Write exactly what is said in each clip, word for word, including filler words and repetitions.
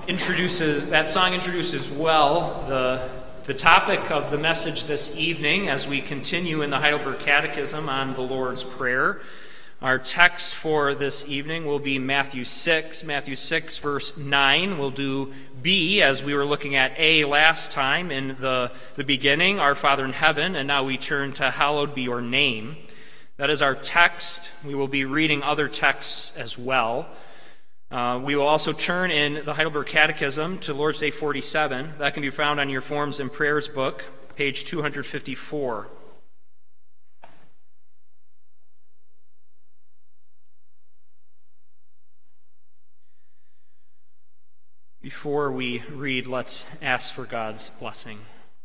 introduces, that song introduces well the, the topic of the message this evening as we continue in the Heidelberg Catechism on the Lord's Prayer. Our text for this evening will be Matthew six. Matthew six, verse nine. We'll do B, as we were looking at A last time in the, the beginning, Our Father in heaven, and now we turn to Hallowed be your name. That is our text. We will be reading other texts as well. Uh, we will also turn in the Heidelberg Catechism to Lord's Day forty-seven. That can be found on your Forms and Prayers book, page two hundred fifty-four. Before we read, let's ask for God's blessing.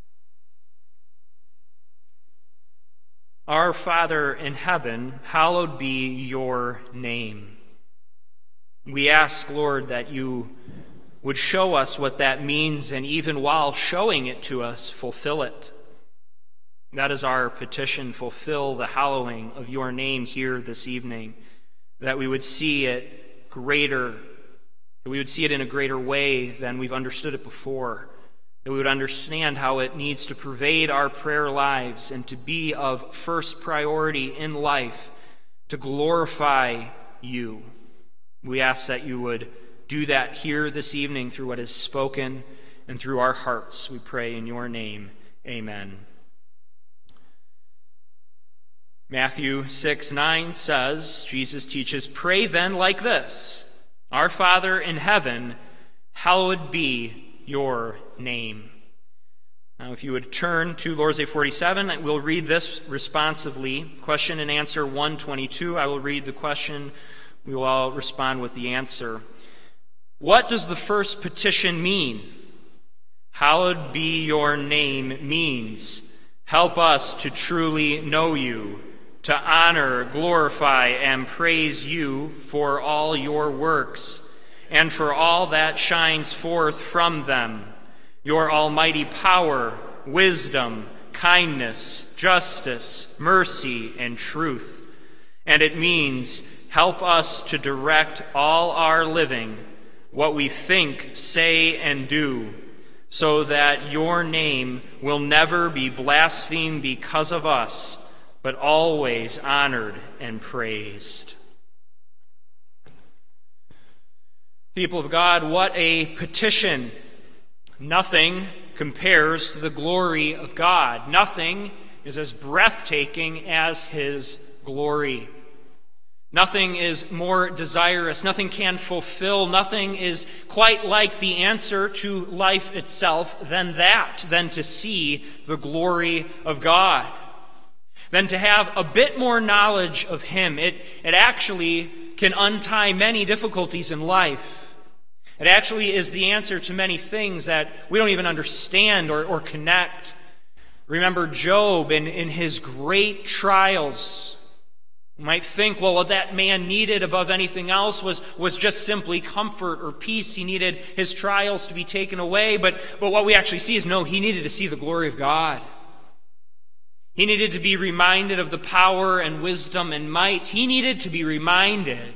Our Father in heaven, hallowed be your name. We ask, Lord, that you would show us what that means, and even while showing it to us, fulfill it. That is our petition. Fulfill the hallowing of your name here this evening, that we would see it greater, that we would see it in a greater way than we've understood it before, that we would understand how it needs to pervade our prayer lives and to be of first priority in life, to glorify you. We ask that you would do that here this evening through what is spoken and through our hearts. We pray in your name. Amen. Matthew six nine says, Jesus teaches, "Pray then like this, Our Father in heaven, hallowed be your name." Now, if you would turn to Lord's Day forty-seven, we'll read this responsively. Question and answer one twenty-two. I will read the question. We will all respond with the answer. What does the first petition mean? Hallowed be your name means, help us to truly know you, to honor, glorify, and praise you for all your works, and for all that shines forth from them, your almighty power, wisdom, kindness, justice, mercy, and truth. And it means, help us to direct all our living, what we think, say, and do, so that your name will never be blasphemed because of us, but always honored and praised. People of God, what a petition. Nothing compares to the glory of God. Nothing is as breathtaking as his glory. Nothing is more desirous. Nothing can fulfill. Nothing is quite like the answer to life itself than that, than to see the glory of God, than to have a bit more knowledge of him. It, it actually can untie many difficulties in life. It actually is the answer to many things that we don't even understand or, or connect. Remember Job in, in his great trials. You might think, well, what that man needed above anything else was, was just simply comfort or peace. He needed his trials to be taken away. But, but what we actually see is, no, he needed to see the glory of God. He needed to be reminded of the power and wisdom and might. He needed to be reminded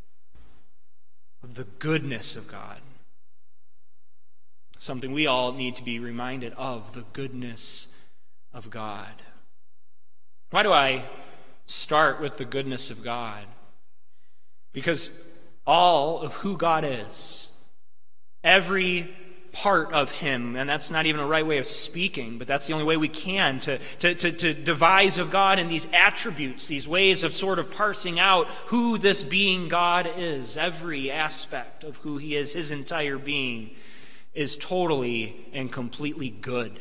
of the goodness of God. Something we all need to be reminded of, the goodness of God. Why do I start with the goodness of God? Because all of who God is, every part of him, and that's not even a right way of speaking, but that's the only way we can to, to, to, to devise of God in these attributes, these ways of sort of parsing out who this being God is. Every aspect of who he is, his entire being, is totally and completely good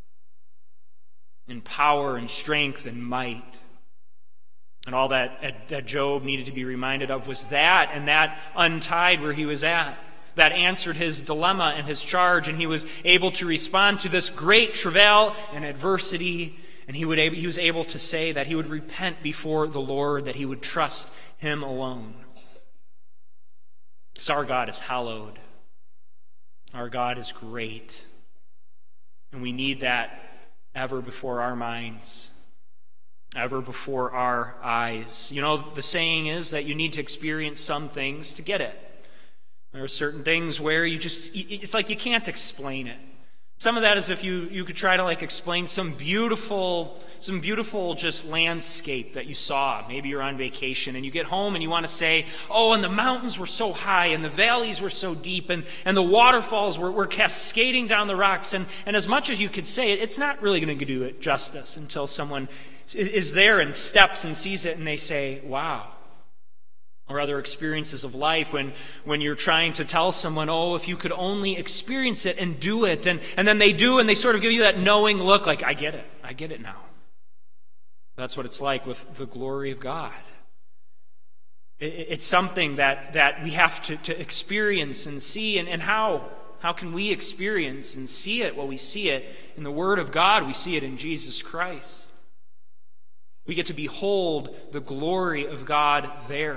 in power and strength and might. And all that, that Job needed to be reminded of was that, and that untied where he was at. That answered his dilemma and his charge, and he was able to respond to this great travail and adversity, and he, would, he was able to say that he would repent before the Lord, that he would trust him alone. Because our God is hallowed. Our God is great. And we need that ever before our minds, ever before our eyes. You know, the saying is that you need to experience some things to get it. There are certain things where you just, it's like you can't explain it. Some of that is if you, you could try to like explain some beautiful, some beautiful just landscape that you saw. Maybe you're on vacation and you get home and you want to say, oh, and the mountains were so high and the valleys were so deep and, and the waterfalls were, were cascading down the rocks. And, and as much as you could say it, it's not really going to do it justice until someone is there and steps and sees it and they say, wow. Or other experiences of life when, when you're trying to tell someone, oh, if you could only experience it and do it. And, and then they do, and they sort of give you that knowing look like, I get it. I get it now. That's what it's like with the glory of God. It, it's something that, that we have to, to experience and see. And, and how? How can we experience and see it? Well, we see it in the Word of God. We see it in Jesus Christ. We get to behold the glory of God there.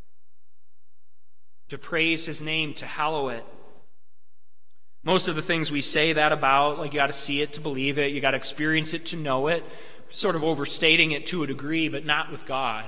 To praise his name, to hallow it. Most of the things we say that about, like you got to see it to believe it, you got to experience it to know it, sort of overstating it to a degree, but not with God.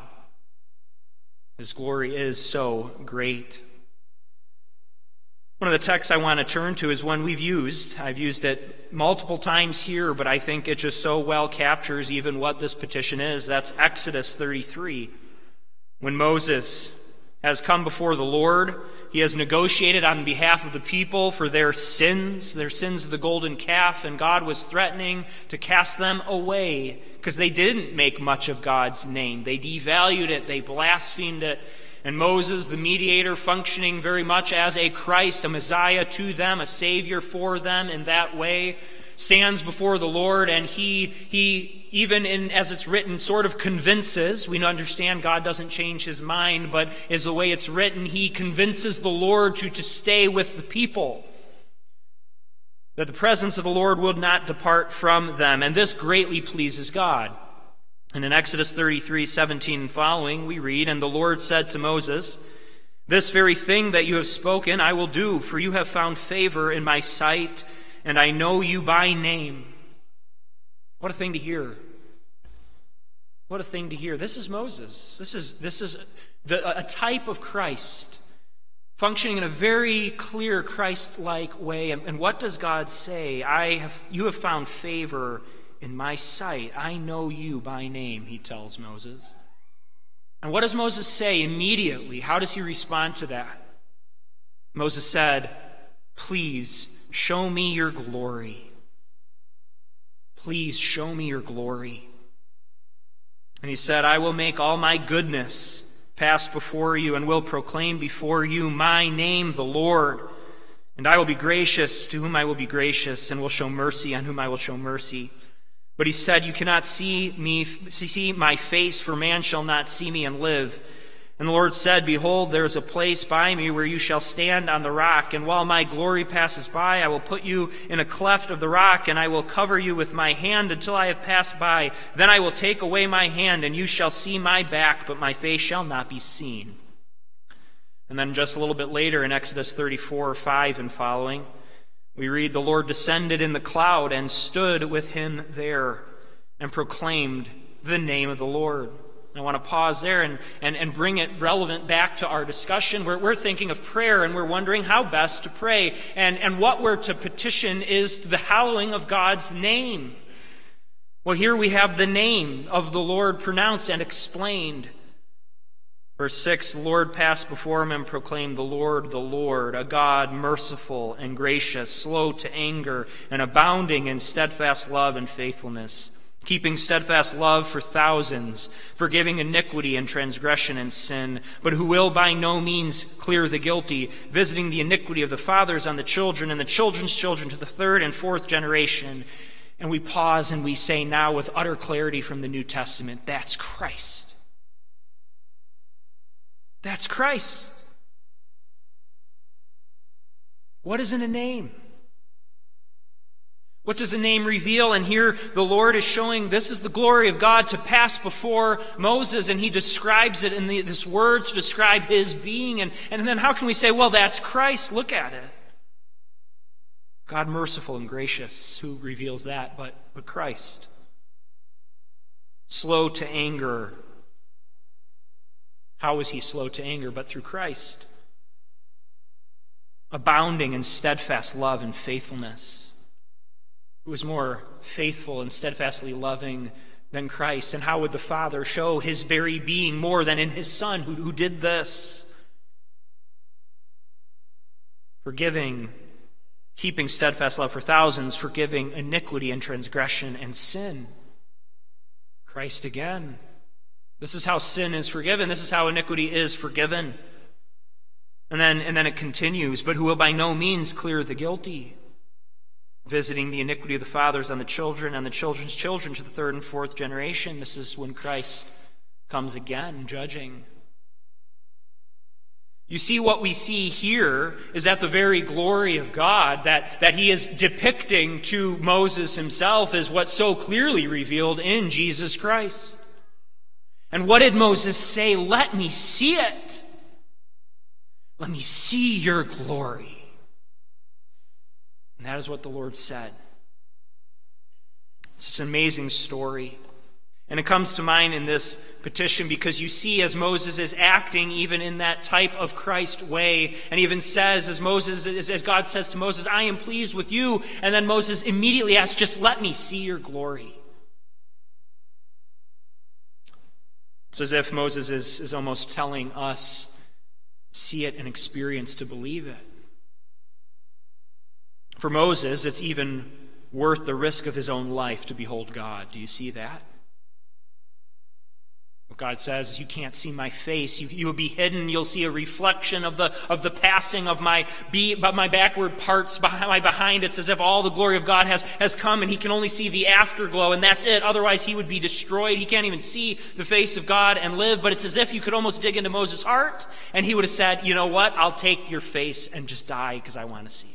His glory is so great. One of the texts I want to turn to is one we've used. I've used it multiple times here, but I think it just so well captures even what this petition is. That's Exodus thirty-three. When Moses has come before the Lord, he has negotiated on behalf of the people for their sins, their sins of the golden calf, and God was threatening to cast them away because they didn't make much of God's name. They devalued it, they blasphemed it. And Moses, the mediator, functioning very much as a Christ, a Messiah to them, a Savior for them in that way, stands before the Lord, and he, he even in, as it's written, sort of convinces. We understand God doesn't change his mind, but as the way it's written, he convinces the Lord to, to stay with the people, that the presence of the Lord will not depart from them, and this greatly pleases God. And in Exodus thirty-three, seventeen and following, we read, "And the Lord said to Moses, this very thing that you have spoken I will do, for you have found favor in my sight, and I know you by name." What a thing to hear. What a thing to hear. This is Moses. This is, this is the, a type of Christ, functioning in a very clear Christ-like way. And, and what does God say? I have, you have found favor in my sight. I know you by name, he tells Moses. And what does Moses say immediately? How does he respond to that? Moses said, "Please show me your glory. Please show me your glory." And he said, "I will make all my goodness pass before you and will proclaim before you my name, the Lord. And I will be gracious to whom I will be gracious, and will show mercy on whom I will show mercy." But he said, "You cannot see me, see my face, for man shall not see me and live." And the Lord said, "Behold, there is a place by me where you shall stand on the rock, and while my glory passes by, I will put you in a cleft of the rock, and I will cover you with my hand until I have passed by. Then I will take away my hand, and you shall see my back, but my face shall not be seen." And then just a little bit later in Exodus thirty-four, five and following, we read, "The Lord descended in the cloud and stood with him there and proclaimed the name of the Lord." I want to pause there and, and, and bring it relevant back to our discussion. We're, we're thinking of prayer, and we're wondering how best to pray. And, and what we're to petition is the hallowing of God's name. Well, here we have the name of the Lord pronounced and explained. Verse six, "The Lord passed before him and proclaimed, the Lord, the Lord, a God merciful and gracious, slow to anger, and abounding in steadfast love and faithfulness, keeping steadfast love for thousands, forgiving iniquity and transgression and sin, but who will by no means clear the guilty, visiting the iniquity of the fathers on the children and the children's children to the third and fourth generation." And we pause and we say now with utter clarity from the New Testament, that's Christ. That's Christ. What is in a name? What does the name reveal? And here the Lord is showing this is the glory of God to pass before Moses, and he describes it in the, this words to describe his being. And, and then how can we say, well, that's Christ? Look at it. God merciful and gracious, who reveals that but, but Christ. Slow to anger. How is he slow to anger but through Christ? abounding in steadfast love and faithfulness. Who is more faithful and steadfastly loving than Christ? And how would the Father show his very being more than in his Son who, who did this? Forgiving, keeping steadfast love for thousands, forgiving iniquity and transgression and sin. Christ again. This is how sin is forgiven. This is how iniquity is forgiven. And then, and then it continues, but who will by no means clear the guilty, visiting the iniquity of the fathers on the children and the children's children to the third and fourth generation. This is when Christ comes again, judging. You see, what we see here is that the very glory of God that, that he is depicting to Moses himself is what's so clearly revealed in Jesus Christ. And what did Moses say? Let me see it. Let me see your glory. And that is what the Lord said. It's an amazing story. And it comes to mind in this petition because you see as Moses is acting even in that type of Christ way, and even says, as Moses, as God says to Moses, I am pleased with you. And then Moses immediately asks, just let me see your glory. It's as if Moses is, is almost telling us, see it and experience to believe it. For Moses, it's even worth the risk of his own life to behold God. Do you see that? What God says is, you can't see my face. You, you will be hidden. You'll see a reflection of the of the passing of my be, but my backward parts behind my behind. It's as if all the glory of God has, has come and he can only see the afterglow, and that's it. Otherwise he would be destroyed. He can't even see the face of God and live. But it's as if you could almost dig into Moses' heart and he would have said, you know what? I'll take your face and just die because I want to see it.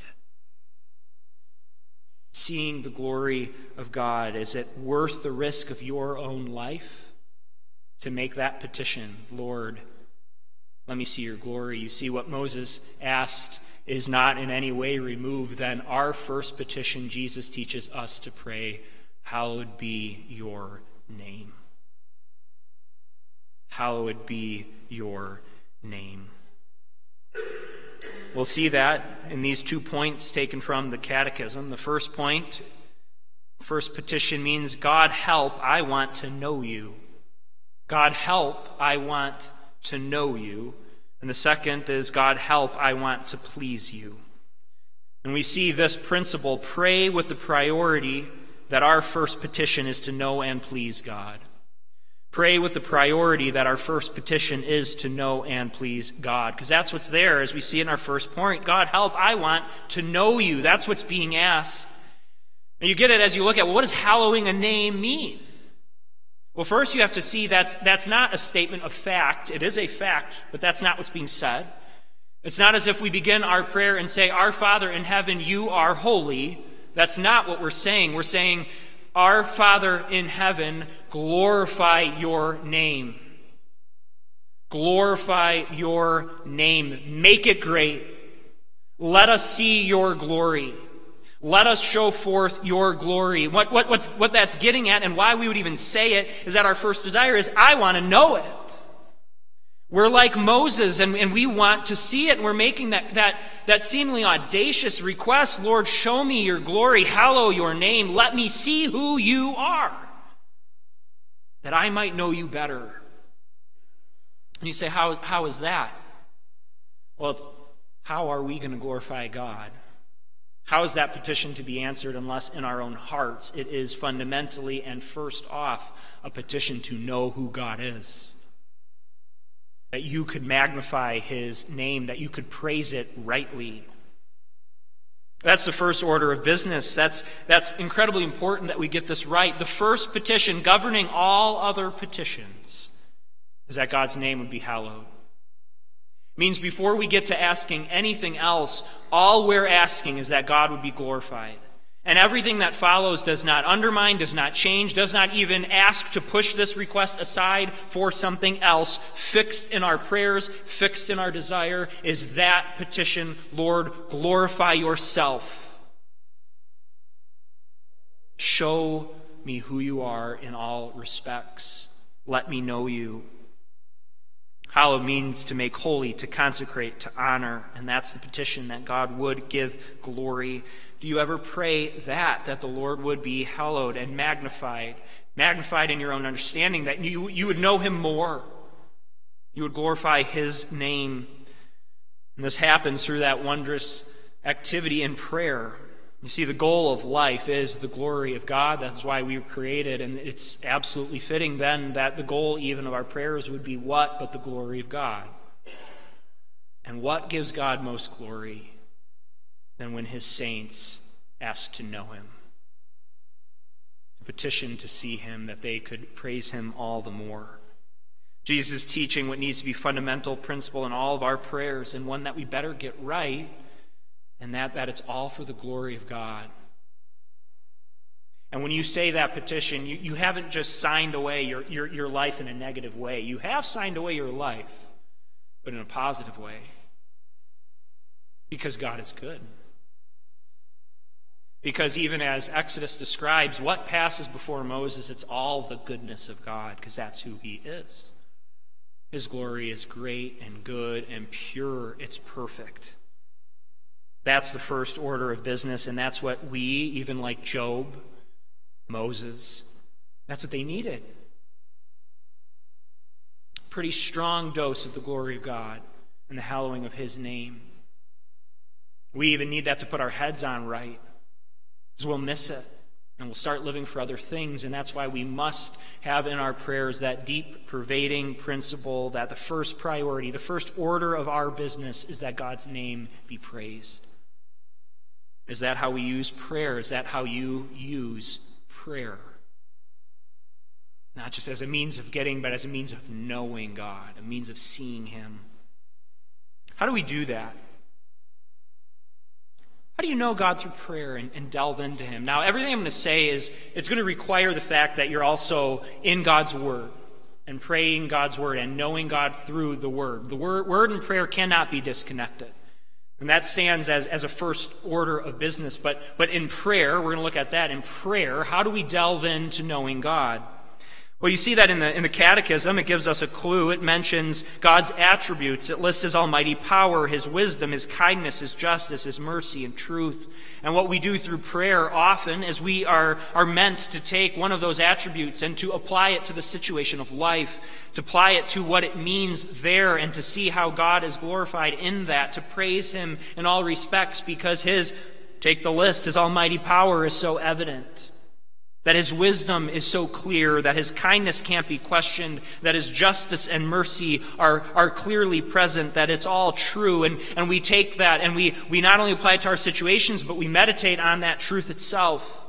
Seeing the glory of God, is it worth the risk of your own life to make that petition? Lord, let me see your glory. You see, what Moses asked is not in any way removed than our first petition. Jesus teaches us to pray, hallowed be your name. Hallowed be your name. We'll see that in these two points taken from the Catechism. The first point, first petition means, God help, I want to know you. God help, I want to know you. And the second is, God help, I want to please you. And we see this principle, pray with the priority that our first petition is to know and please God. Pray with the priority that our first petition is to know and please God. Because that's what's there, as we see in our first point. God help, I want to know you. That's what's being asked. And you get it as you look at, well, what does hallowing a name mean? Well, first you have to see that's, that's not a statement of fact. It is a fact, but that's not what's being said. It's not as if we begin our prayer and say, Our Father in heaven, you are holy. That's not what we're saying. We're saying, Our Father in heaven, glorify your name. Glorify your name. Make it great. Let us see your glory. Let us show forth your glory. What, what, what's, what that's getting at, and why we would even say it, is that our first desire is, I want to know it. We're like Moses, and, and we want to see it, and we're making that, that, that seemingly audacious request, Lord, show me your glory, hallow your name, let me see who you are, that I might know you better. And you say, how, how is that? Well, it's, how are we going to glorify God? How is that petition to be answered unless in our own hearts it is fundamentally and first off a petition to know who God is? That you could magnify his name, that you could praise it rightly. That's the first order of business. That's, that's incredibly important that we get this right. The first petition governing all other petitions is that God's name would be hallowed. Means before we get to asking anything else, all we're asking is that God would be glorified. And everything that follows does not undermine, does not change, does not even ask to push this request aside for something else. Fixed in our prayers, fixed in our desire, is that petition, Lord, glorify yourself. Show me who you are in all respects. Let me know you. Hallow means to make holy, to consecrate, to honor, and that's the petition, that God would give glory. Do you ever pray that, that the Lord would be hallowed and magnified, magnified in your own understanding, that you, you would know him more, you would glorify his name? And this happens through that wondrous activity in prayer. You see, the goal of life is the glory of God. That's why we were created, and it's absolutely fitting then that the goal even of our prayers would be what but the glory of God. And what gives God most glory than when his saints ask to know him, to petition to see him, that they could praise him all the more? Jesus is teaching what needs to be fundamental principle in all of our prayers, and one that we better get right, and that, that it's all for the glory of God. And when you say that petition, you, you haven't just signed away your, your, your life in a negative way. You have signed away your life, but in a positive way. Because God is good. Because even as Exodus describes what passes before Moses, it's all the goodness of God, because that's who he is. His glory is great and good and pure. It's perfect. That's the first order of business, and that's what we, even like Job, Moses, that's what they needed. Pretty strong dose of the glory of God and the hallowing of his name. We even need that to put our heads on right, because we'll miss it, and we'll start living for other things, and that's why we must have in our prayers that deep, pervading principle that the first priority, the first order of our business is that God's name be praised. Is that how we use prayer? Is that how you use prayer? Not just as a means of getting, but as a means of knowing God, a means of seeing him. How do we do that? How do you know God through prayer and, and delve into him? Now, everything I'm going to say is, it's going to require the fact that you're also in God's word and praying God's word and knowing God through the word. The word, word and prayer cannot be disconnected. And that stands as, as a first order of business. But, but in prayer, we're going to look at that. In prayer, how do we delve into knowing God? Well, you see that in the, in the Catechism. It gives us a clue. It mentions God's attributes. It lists his almighty power, his wisdom, his kindness, his justice, his mercy, and truth. And what we do through prayer often is we are, are meant to take one of those attributes and to apply it to the situation of life, to apply it to what it means there, and to see how God is glorified in that, to praise him in all respects, because his, take the list, his almighty power is so evident, that his wisdom is so clear, that his kindness can't be questioned, that his justice and mercy are, are clearly present, that it's all true. And, and we take that and we, we not only apply it to our situations, but we meditate on that truth itself.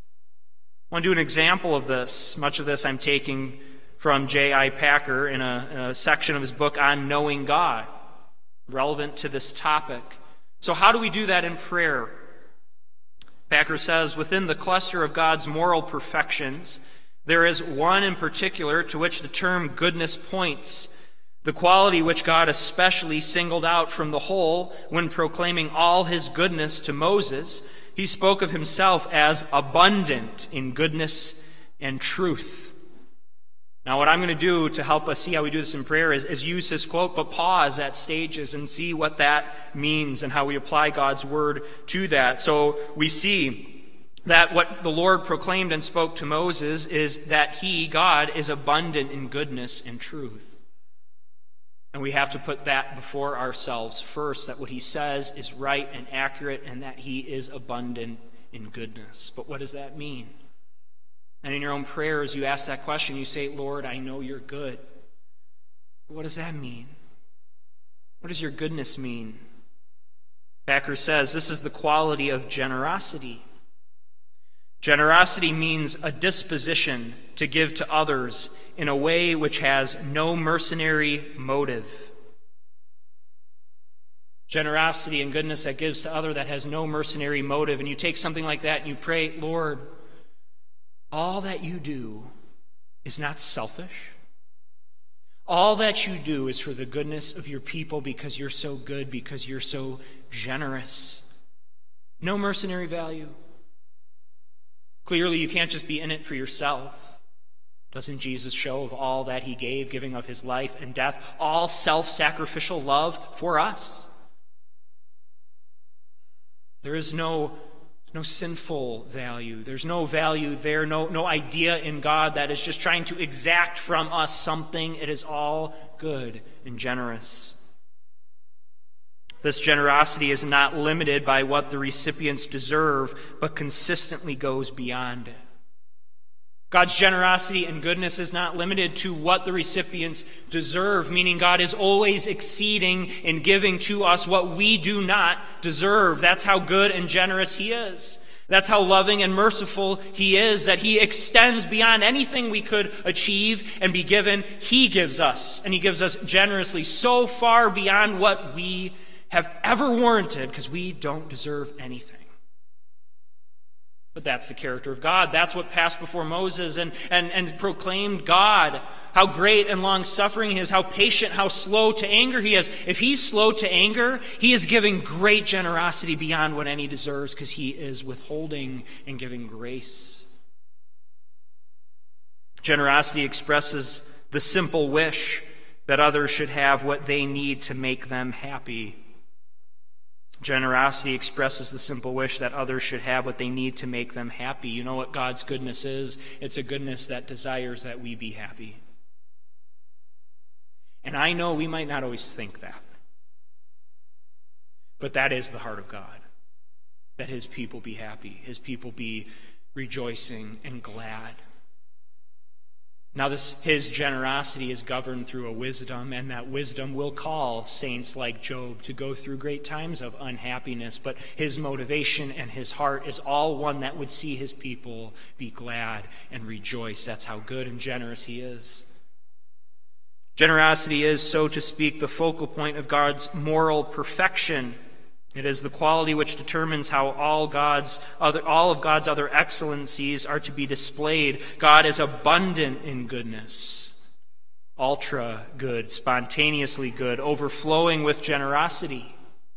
I want to do an example of this. Much of this I'm taking from J I Packer in a, in a section of his book on knowing God, relevant to this topic. So how do we do that in prayer? Packer says, within the cluster of God's moral perfections, there is one in particular to which the term goodness points, the quality which God especially singled out from the whole when proclaiming all his goodness to Moses. He spoke of himself as abundant in goodness and truth. Now, what I'm going to do to help us see how we do this in prayer is, is use his quote, but pause at stages and see what that means and how we apply God's word to that. So we see that what the Lord proclaimed and spoke to Moses is that he, God, is abundant in goodness and truth. And we have to put that before ourselves first, that what he says is right and accurate and that he is abundant in goodness. But what does that mean? And in your own prayers, you ask that question. You say, Lord, I know you're good. What does that mean? What does your goodness mean? Packer says this is the quality of generosity. Generosity means a disposition to give to others in a way which has no mercenary motive. Generosity and goodness that gives to other that has no mercenary motive. And you take something like that and you pray, Lord, all that you do is not selfish. All that you do is for the goodness of your people because you're so good, because you're so generous. No mercenary value. Clearly, you can't just be in it for yourself. Doesn't Jesus show of all that he gave, giving of his life and death, all self-sacrificial love for us? There is no, no sinful value. There's no value there, no, no idea in God that is just trying to exact from us something. It is all good and generous. This generosity is not limited by what the recipients deserve, but consistently goes beyond it. God's generosity and goodness is not limited to what the recipients deserve, meaning God is always exceeding in giving to us what we do not deserve. That's how good and generous he is. That's how loving and merciful he is, that he extends beyond anything we could achieve and be given. He gives us, and he gives us generously, so far beyond what we have ever warranted, because we don't deserve anything. But that's the character of God. That's what passed before Moses and, and, and proclaimed God, how great and long-suffering he is, how patient, how slow to anger he is. If he's slow to anger, he is giving great generosity beyond what any deserves, because he is withholding and giving grace. Generosity expresses the simple wish that others should have what they need to make them happy. Generosity expresses the simple wish that others should have what they need to make them happy. You know what God's goodness is? It's a goodness that desires that we be happy. And I know we might not always think that. But that is the heart of God. That his people be happy. His people be rejoicing and glad. Now this, his generosity is governed through a wisdom, and that wisdom will call saints like Job to go through great times of unhappiness, but his motivation and his heart is all one that would see his people be glad and rejoice. That's how good and generous he is. Generosity is, so to speak, the focal point of God's moral perfection. It is the quality which determines how all God's other, all of God's other excellencies are to be displayed. God is abundant in goodness, ultra good, spontaneously good, overflowing with generosity.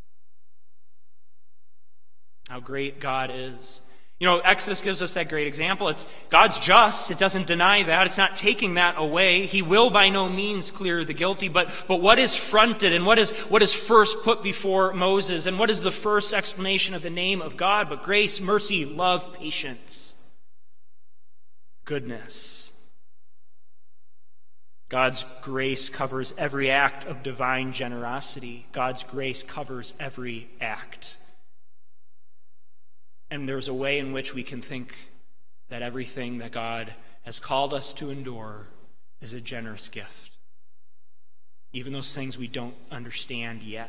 How great God is. You know, Exodus gives us that great example. It's God's just. It doesn't deny that. It's not taking that away. He will by no means clear the guilty. But, but what is fronted and what is, what is first put before Moses? And what is the first explanation of the name of God? But grace, mercy, love, patience, goodness. God's grace covers every act of divine generosity. God's grace covers every act. And there's a way in which we can think that everything that God has called us to endure is a generous gift. Even those things we don't understand yet.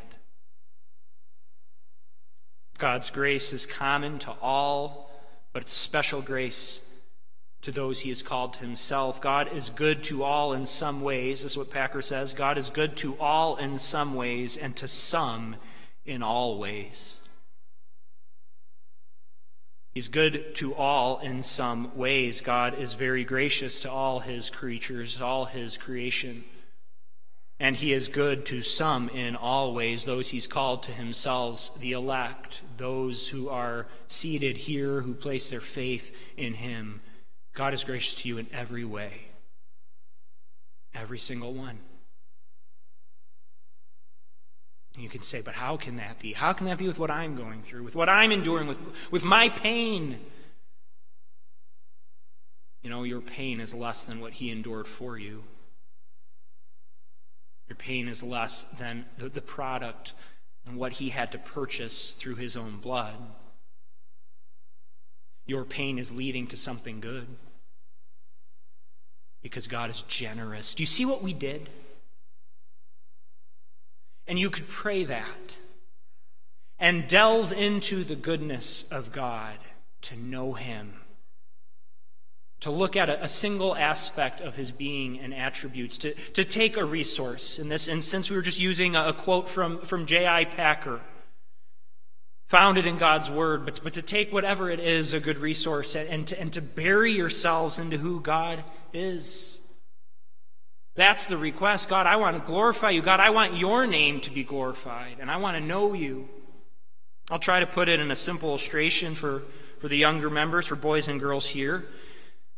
God's grace is common to all, but it's special grace to those he has called to himself. God is good to all in some ways. This is what Packer says. God is good to all in some ways, and to some in all ways. He's good to all in some ways. God is very gracious to all his creatures, all his creation. And he is good to some in all ways, those he's called to himself, the elect, those who are seated here, who place their faith in him. God is gracious to you in every way. Every single one. You can say, but how can that be? How can that be with what I'm going through, with what I'm enduring, with, with my pain? You know, your pain is less than what he endured for you. Your pain is less than the, the product and what he had to purchase through his own blood. Your pain is leading to something good because God is generous. Do you see what we did? And you could pray that and delve into the goodness of God, to know him, to look at a, a single aspect of his being and attributes, to, to take a resource. In this instance, we were just using a, a quote from, from J I Packer, founded in God's word, but, but to take whatever it is, a good resource, and, and, to, and to bury yourselves into who God is. That's the request. God, I want to glorify you. God, I want your name to be glorified, and I want to know you. I'll try to put it in a simple illustration for, for the younger members, for boys and girls here.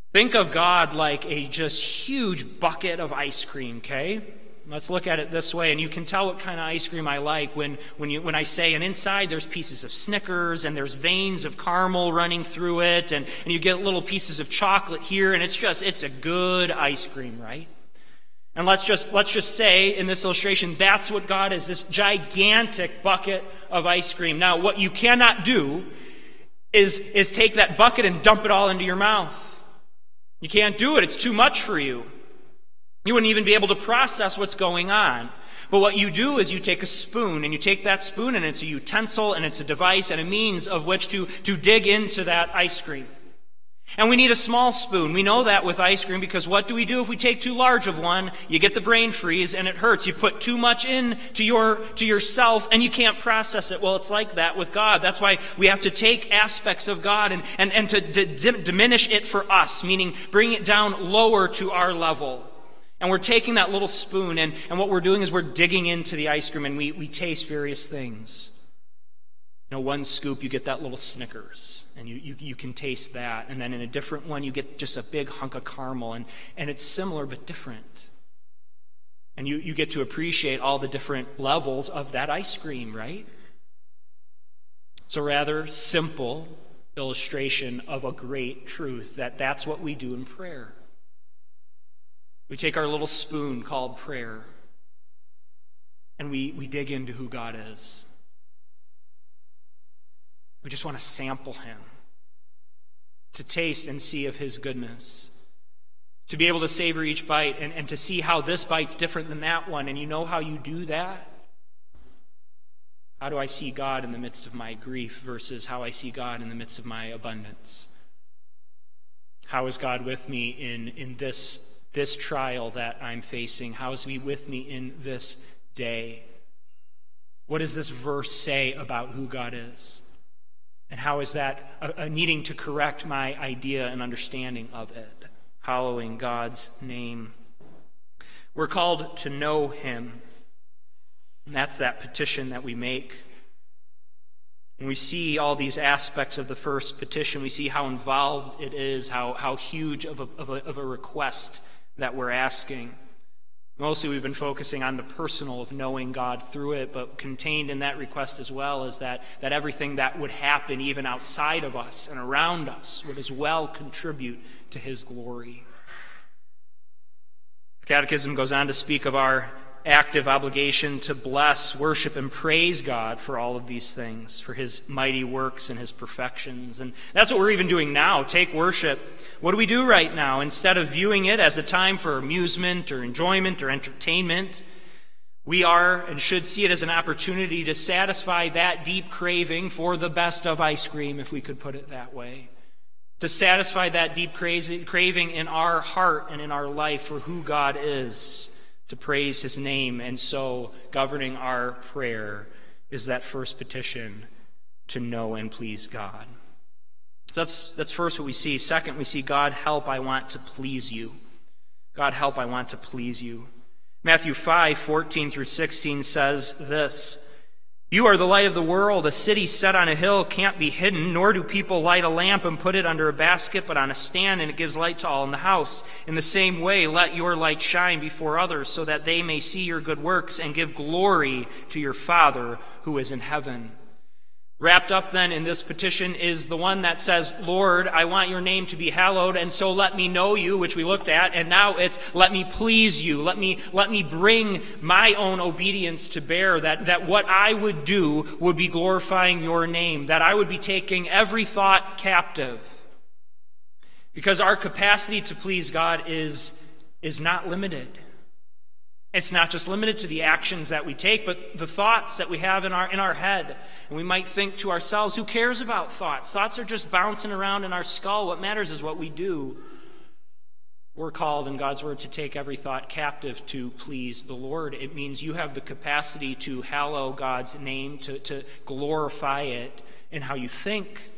Think of God like a just huge bucket of ice cream, okay? Let's look at it this way, and you can tell what kind of ice cream I like when, when, you, when I say, and inside there's pieces of Snickers, and there's veins of caramel running through it, and, and you get little pieces of chocolate here, and it's just, it's a good ice cream, right? And let's just, let's just say, in this illustration, that's what God is, this gigantic bucket of ice cream. Now, what you cannot do is, is take that bucket and dump it all into your mouth. You can't do it. It's too much for you. You wouldn't even be able to process what's going on. But what you do is you take a spoon, and you take that spoon, and it's a utensil, and it's a device, and a means of which to, to dig into that ice cream. And we need a small spoon. We know that with ice cream, because what do we do if we take too large of one? You get the brain freeze, and it hurts. You've put too much in to your to yourself, and you can't process it. Well, it's like that with God. That's why we have to take aspects of God and, and, and to d- d- diminish it for us, meaning bring it down lower to our level. And we're taking that little spoon, and, and what we're doing is we're digging into the ice cream, and we, we taste various things. You know, one scoop, you get that little Snickers, and you, you, you can taste that. And then in a different one, you get just a big hunk of caramel, and, and it's similar but different. And you, you get to appreciate all the different levels of that ice cream, right? It's a rather simple illustration of a great truth, that that's what we do in prayer. We take our little spoon called prayer, and we, we dig into who God is. We just want to sample him, to taste and see of his goodness, to be able to savor each bite and, and to see how this bite's different than that one. And you know how you do that? How do I see God in the midst of my grief versus how I see God in the midst of my abundance? How is God with me in, in this this trial that I'm facing? How is he with me in this day? What does this verse say about who God is? And how is that a, a needing to correct my idea and understanding of it? Hallowing God's name. We're called to know him. And that's that petition that we make. When we see all these aspects of the first petition, we see how involved it is, how, how huge of a, of, a, of a request that we're asking. Mostly we've been focusing on the personal of knowing God through it, but contained in that request as well is that, that everything that would happen even outside of us and around us would as well contribute to his glory. The Catechism goes on to speak of our active obligation to bless, worship, and praise God for all of these things, for his mighty works and his perfections. And that's what we're even doing now. Take worship. What do we do right now? Instead of viewing it as a time for amusement or enjoyment or entertainment, we are and should see it as an opportunity to satisfy that deep craving for the best of ice cream, if we could put it that way. To satisfy that deep craving in our heart and in our life for who God is, to praise his name. And so governing our prayer is that first petition, to know and please God. So that's, that's first what we see. Second, we see, God, help, I want to please you. God, help, I want to please you. Matthew five, fourteen through sixteen says this: You are the light of the world. A city set on a hill can't be hidden, nor do people light a lamp and put it under a basket, but on a stand, and it gives light to all in the house. In the same way, let your light shine before others, so that they may see your good works and give glory to your Father who is in heaven. Wrapped up then in this petition is the one that says, Lord, I want your name to be hallowed, and so let me know you, which we looked at, and now it's let me please you. Let me let me bring my own obedience to bear, that, that what I would do would be glorifying your name, that I would be taking every thought captive. Because our capacity to please God is, is not limited. It's not just limited to the actions that we take, but the thoughts that we have in our in our head. And we might think to ourselves, who cares about thoughts? Thoughts are just bouncing around in our skull. What matters is what we do. We're called in God's word to take every thought captive to please the Lord. It means you have the capacity to hallow God's name, to, to glorify it in how you think.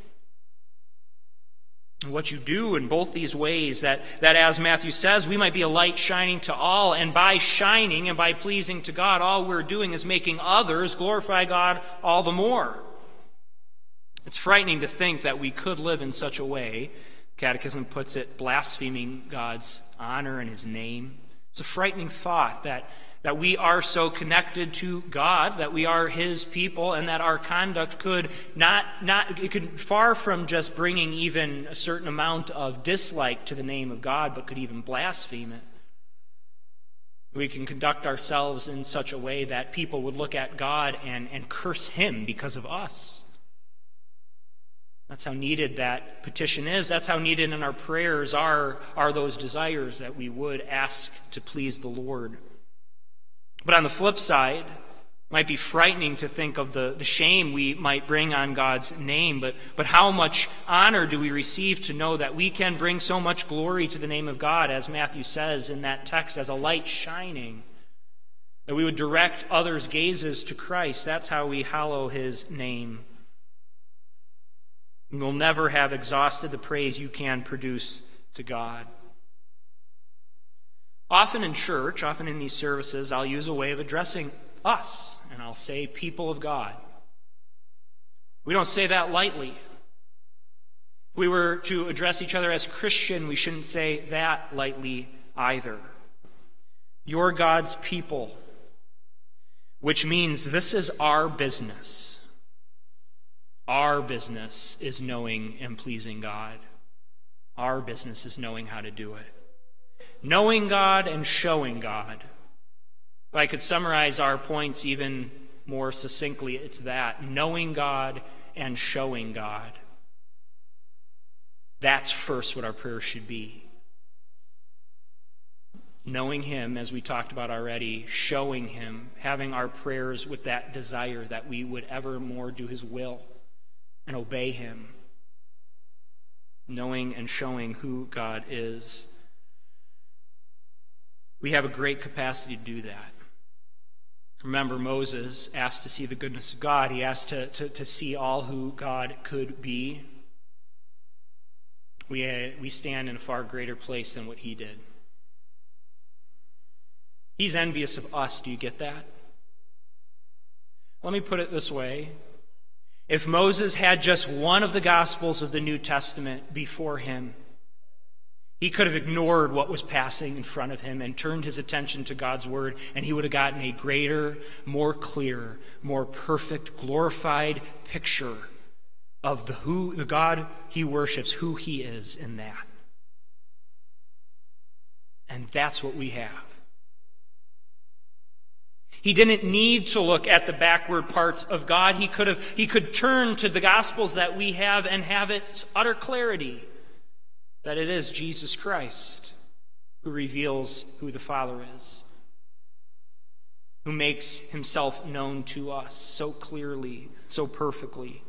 And what you do in both these ways, that, that as Matthew says, we might be a light shining to all, and by shining and by pleasing to God, all we're doing is making others glorify God all the more. It's frightening to think that we could live in such a way, Catechism puts it, blaspheming God's honor and his name. It's a frightening thought that, that we are so connected to God, that we are his people, and that our conduct could not, not it could far from just bringing even a certain amount of dislike to the name of God, but could even blaspheme it. We can conduct ourselves in such a way that people would look at God and, and curse him because of us. That's how needed that petition is. That's how needed in our prayers are, are those desires that we would ask to please the Lord. But on the flip side, it might be frightening to think of the, the shame we might bring on God's name, but, but how much honor do we receive to know that we can bring so much glory to the name of God, as Matthew says in that text, as a light shining, that we would direct others' gazes to Christ. That's how we hallow his name. And we'll never have exhausted the praise you can produce to God. Often in church, often in these services, I'll use a way of addressing us, and I'll say people of God. We don't say that lightly. If we were to address each other as Christian, we shouldn't say that lightly either. You're God's people, which means this is our business. Our business is knowing and pleasing God. Our business is knowing how to do it. Knowing God and showing God. If I could summarize our points even more succinctly, it's that. Knowing God and showing God. That's first what our prayer should be. Knowing him, as we talked about already, showing him, having our prayers with that desire that we would evermore do his will and obey him. Knowing and showing who God is. We have a great capacity to do that. Remember, Moses asked to see the goodness of God. He asked to, to, to see all who God could be. We, uh, we stand in a far greater place than what he did. He's envious of us. Do you get that? Let me put it this way. If Moses had just one of the Gospels of the New Testament before him, he could have ignored what was passing in front of him and turned his attention to God's word, and he would have gotten a greater, more clear, more perfect, glorified picture of the who the God he worships, who he is in that. And that's what we have. He didn't need to look at the backward parts of God. He could have he could turn to the Gospels that we have and have its utter clarity that it is Jesus Christ who reveals who the Father is, who makes himself known to us so clearly, so perfectly.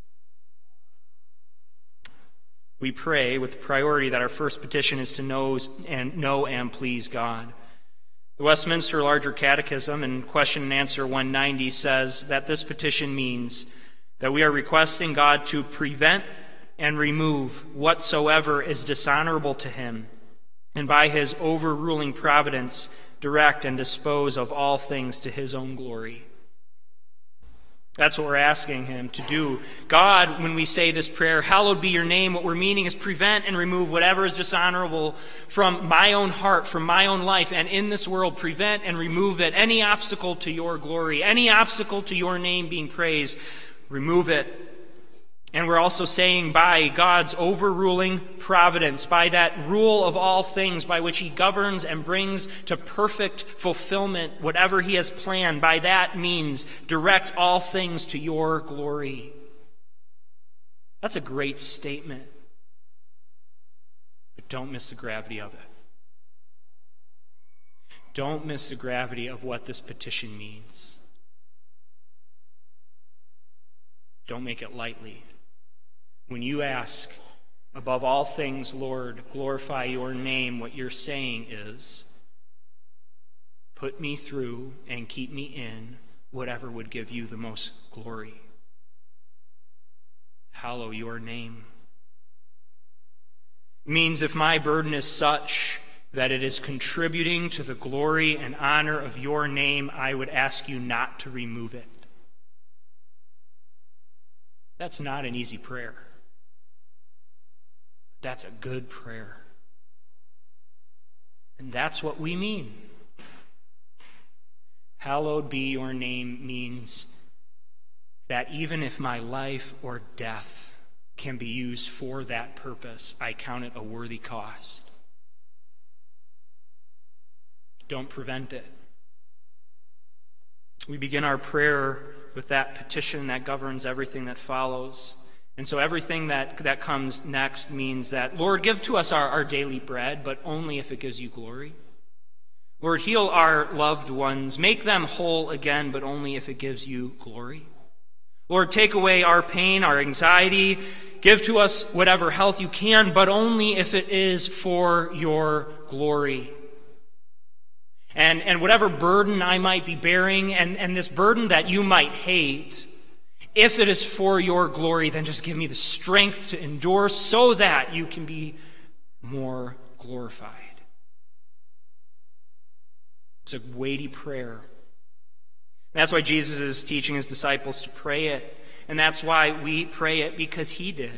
We pray with the priority that our first petition is to know and know and please God. The Westminster Larger Catechism in question and answer one ninety says that this petition means that we are requesting God to prevent and remove whatsoever is dishonorable to him, and by his overruling providence direct and dispose of all things to his own glory. That's what we're asking him to do. God, when we say this prayer, hallowed be your name, what we're meaning is prevent and remove whatever is dishonorable from my own heart, from my own life, and in this world, prevent and remove it. Any obstacle to your glory, any obstacle to your name being praised, remove it. And we're also saying by God's overruling providence, by that rule of all things by which he governs and brings to perfect fulfillment whatever he has planned, by that means direct all things to your glory. That's a great statement. But don't miss the gravity of it. Don't miss the gravity of what this petition means. Don't make it lightly. When you ask, above all things, Lord, glorify your name, what you're saying is, put me through and keep me in whatever would give you the most glory. Hallow your name. It means if my burden is such that it is contributing to the glory and honor of your name, I would ask you not to remove it. That's not an easy prayer. That's a good prayer. And that's what we mean. Hallowed be your name means that even if my life or death can be used for that purpose, I count it a worthy cost. Don't prevent it. We begin our prayer with that petition that governs everything that follows. And so everything that, that comes next means that, Lord, give to us our, our daily bread, but only if it gives you glory. Lord, heal our loved ones. Make them whole again, but only if it gives you glory. Lord, take away our pain, our anxiety. Give to us whatever health you can, but only if it is for your glory. And, and whatever burden I might be bearing, and, and this burden that you might hate, if it is for your glory, then just give me the strength to endure so that you can be more glorified. It's a weighty prayer. That's why Jesus is teaching his disciples to pray it. And that's why we pray it, because he did.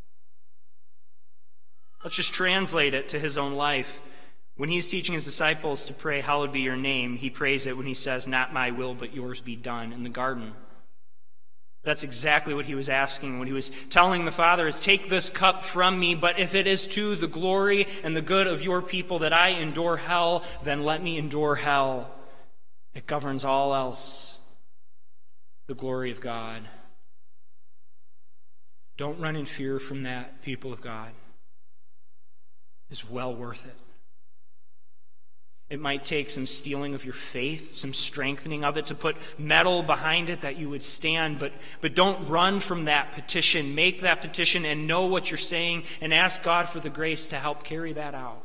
Let's just translate it to his own life. When he's teaching his disciples to pray, hallowed be your name, he prays it when he says, not my will, but yours be done, in the garden. That's exactly what he was asking when he was telling the Father, is take this cup from me, but if it is to the glory and the good of your people that I endure hell, then let me endure hell. It governs all else, the glory of God. Don't run in fear from that, people of God. It's well worth it. It might take some steeling of your faith, some strengthening of it to put metal behind it that you would stand, but, but don't run from that petition. Make that petition and know what you're saying and ask God for the grace to help carry that out.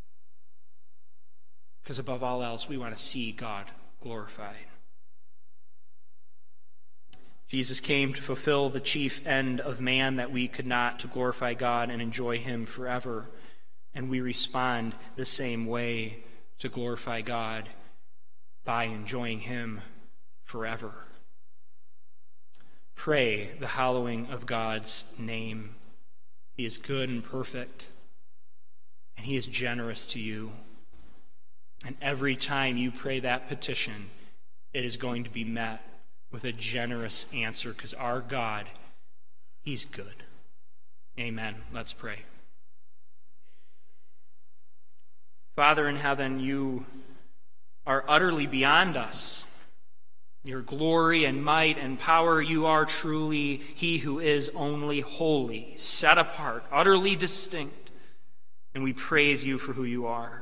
Because above all else, we want to see God glorified. Jesus came to fulfill the chief end of man, that we could not, to glorify God and enjoy him forever. And we respond the same way, to glorify God by enjoying him forever. Pray the hallowing of God's name. He is good and perfect, and he is generous to you. And every time you pray that petition, it is going to be met with a generous answer, because our God, he's good. Amen. Let's pray. Father in heaven, you are utterly beyond us. Your glory and might and power, you are truly he who is only holy, set apart, utterly distinct, and we praise you for who you are.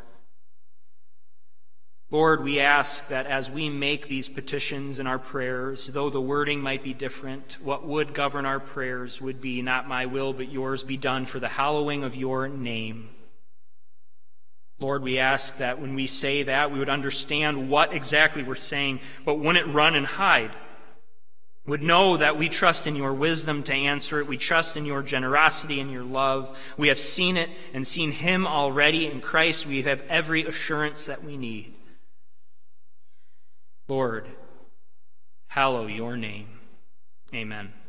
Lord, we ask that as we make these petitions in our prayers, though the wording might be different, what would govern our prayers would be, not my will, but yours be done for the hallowing of your name. Lord, we ask that when we say that, we would understand what exactly we're saying, but wouldn't run and hide. Would know that we trust in your wisdom to answer it. We trust in your generosity and your love. We have seen it and seen him already in Christ. We have every assurance that we need. Lord, hallow your name. Amen.